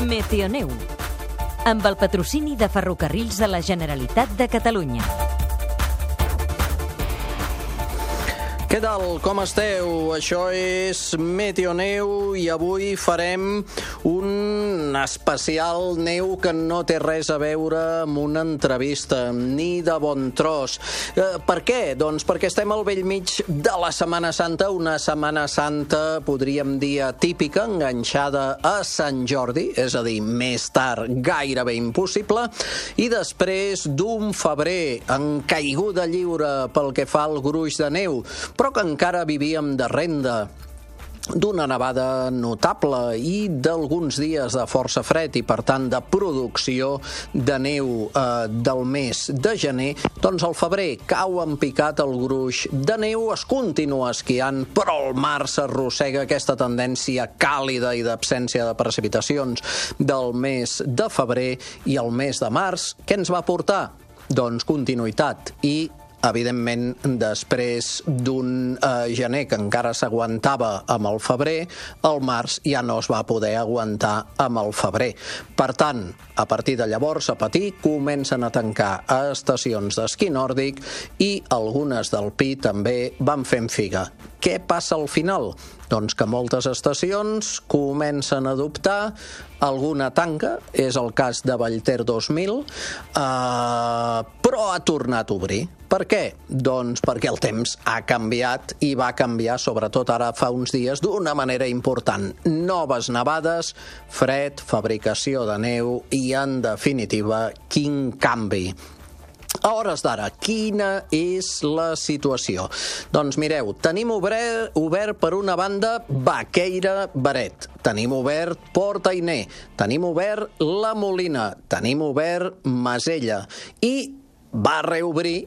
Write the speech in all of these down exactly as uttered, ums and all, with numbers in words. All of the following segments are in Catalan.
Meteoneu, amb el patrocini de Ferrocarrils de la Generalitat de Catalunya. Què tal? Com esteu? Això és Meteoneu i avui farem un especial neu que no té res a veure amb una entrevista, ni de bon tros. Eh, per què? Doncs perquè estem al bell mig de la Setmana Santa, una Setmana Santa, podríem dir, típica, enganxada a Sant Jordi, és a dir, més tard gairebé impossible, i després d'un febrer en caiguda lliure pel que fa al gruix de neu, però que encara vivíem de renda d'una nevada notable i d'alguns dies de força fred i, per tant, de producció de neu eh, del mes de gener, doncs al febrer cau en picat el gruix de neu, es continua esquiant, però el mar s'arrossega aquesta tendència càlida i d'absència de precipitacions del mes de febrer, i el mes de març, què ens va portar? Doncs continuïtat i evidentment, després d'un eh, gener que encara s'aguantava amb el febrer, el març ja no es va poder aguantar amb el febrer. Per tant, a partir de llavors, a patir, comencen a tancar a estacions d'esquí nòrdic i algunes del Pi també van fent figa. Què passa al final? Doncs que moltes estacions comencen a adoptar, alguna tanca, és el cas de Vallter dos mil, eh, però ha tornat a obrir. Per què? Doncs perquè el temps ha canviat i va canviar, sobretot ara fa uns dies, d'una manera important. Noves nevades, fred, fabricació de neu i, en definitiva, quin canvi. A hores d'ara, quina és la situació? Doncs mireu, tenim obert, obert per una banda Baqueira-Beret, tenim obert Port-Ainé, tenim obert La Molina, tenim obert Masella i va reobrir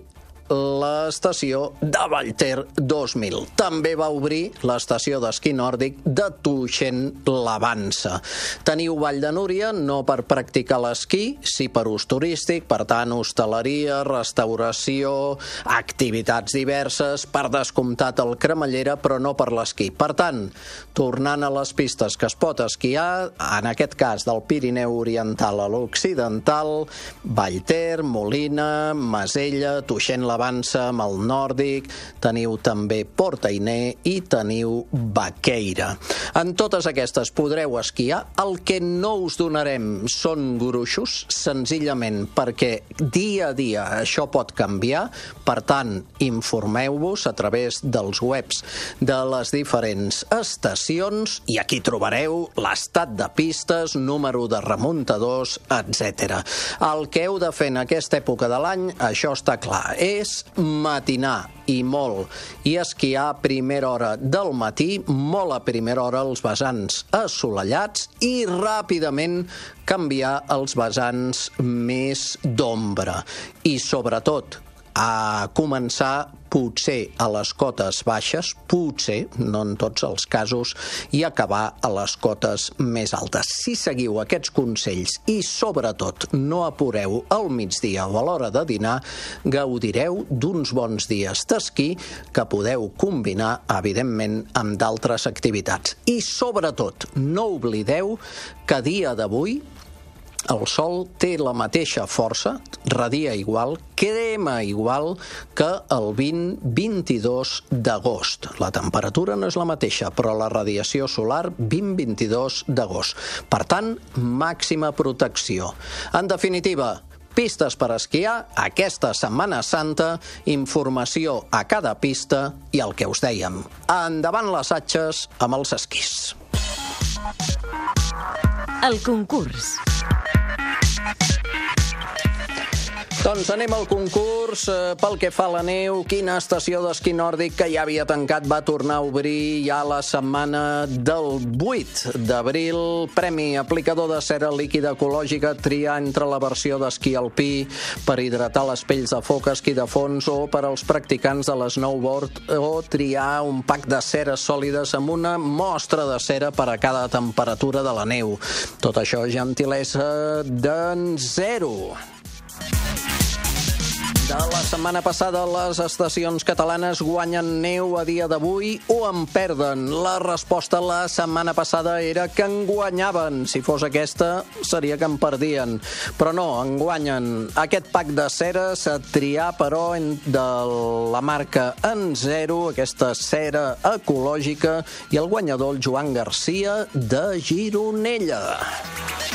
l'estació de Vallter dos mil. També va obrir l'estació d'esquí nòrdic de Tuixén-la-Vansa. Teniu Vall de Núria, no per practicar l'esquí, sí per ús turístic, per tant, hostaleria, restauració, activitats diverses, per descomptat el cremallera, però no per l'esquí. Per tant, tornant a les pistes que es pot esquiar, en aquest cas del Pirineu Oriental a l'Occidental, Vallter, Molina, Masella, Tuixén-la-Vansa, amb el nòrdic, teniu també Port-Ainé i teniu Baqueira. En totes aquestes podreu esquiar. El que no us donarem són gruixos, senzillament perquè dia a dia això pot canviar. Per tant, informeu-vos a través dels webs de les diferents estacions i aquí trobareu l'estat de pistes, número de remuntadors, etcètera. El que heu de fer en aquesta època de l'any, això està clar, és matinar i molt, i esquiar a primera hora del matí, molt a primera hora els vessants assolellats i ràpidament canviar els vessants més d'ombra. I sobretot a començar potser a les cotes baixes, potser, no en tots els casos, i acabar a les cotes més altes. Si seguiu aquests consells i, sobretot, no apureu al migdia o a l'hora de dinar, gaudireu d'uns bons dies d'esquí que podeu combinar, evidentment, amb d'altres activitats. I, sobretot, no oblideu que a dia d'avui el sol té la mateixa força, radia igual, crema igual que el vint vint-i-dos d'agost. La temperatura no és la mateixa, però la radiació solar vint vint-i-dos d'agost. Per tant, màxima protecció. En definitiva, pistes per esquiar, aquesta Setmana Santa, informació a cada pista i el que us dèiem. Endavant les atxes amb els esquís. El concurs. Doncs anem al concurs. Pel que fa a la neu, quina estació d'esquí nòrdic que ja havia tancat va tornar a obrir ja la setmana del vuit d'abril. Premi aplicador de cera líquida ecològica, triar entre la versió d'esquí alpí per hidratar les pells de foca, esquí de fons, o per als practicants de l'snowboard, o triar un pack de ceres sòlides amb una mostra de cera per a cada temperatura de la neu. Tot això gentilesa d'en Zero. De la setmana passada, les estacions catalanes guanyen neu a dia d'avui o en perden? La resposta la setmana passada era que en guanyaven. Si fos aquesta, seria que en perdien. Però no, en guanyen. Aquest pack de cera s'ha triat, però, de la marca En Zero, aquesta cera ecològica, i el guanyador, el Joan Garcia, de Gironella.